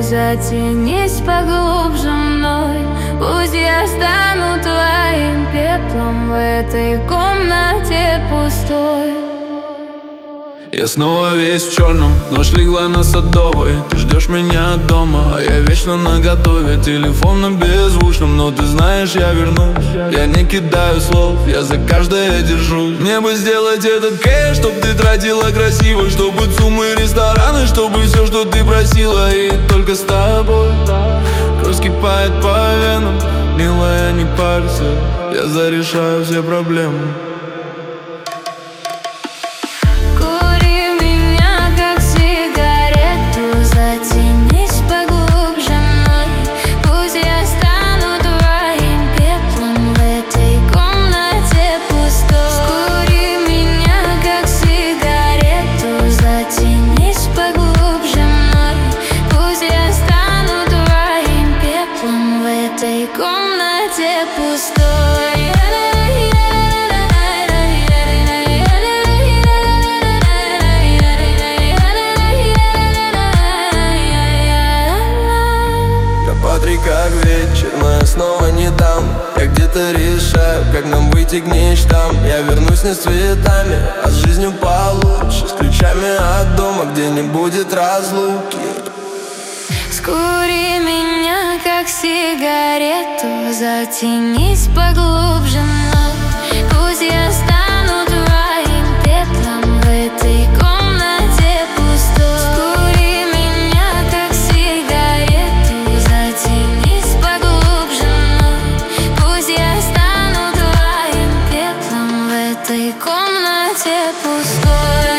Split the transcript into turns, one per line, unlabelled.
затянись поглубже мной. Пусть я стану твоим пеплом в этой комнате пустой.
Я снова весь в черном, ночь легла на Садовой. Ты ждешь меня дома, а я вечно наготове. Телефон на беззвучном, но ты знаешь, я вернусь. Я не кидаю слов, я за каждое держусь. Мне бы сделать этот кэш, чтоб ты тратила красиво, чтобы цумы, рестораны, чтобы все, что ты просила. И только с тобой кровь скипает по венам. Милая, не парься, я зарешаю все проблемы.
Комнате пустой.
Я по 3 как вечер, но я снова не там. Я где-то решаю, как нам выйти к мечтам. Я вернусь не с цветами, а с жизнью получше, с ключами от дома, где не будет разлуки.
Скури меня, как сигарету, затянись поглубже мной. Пусть я стану твоим пеплом в этой комнате пустой. Скури меня, как сигарету, затянись поглубже мной. Пусть я стану твоим пеплом в этой комнате пустой.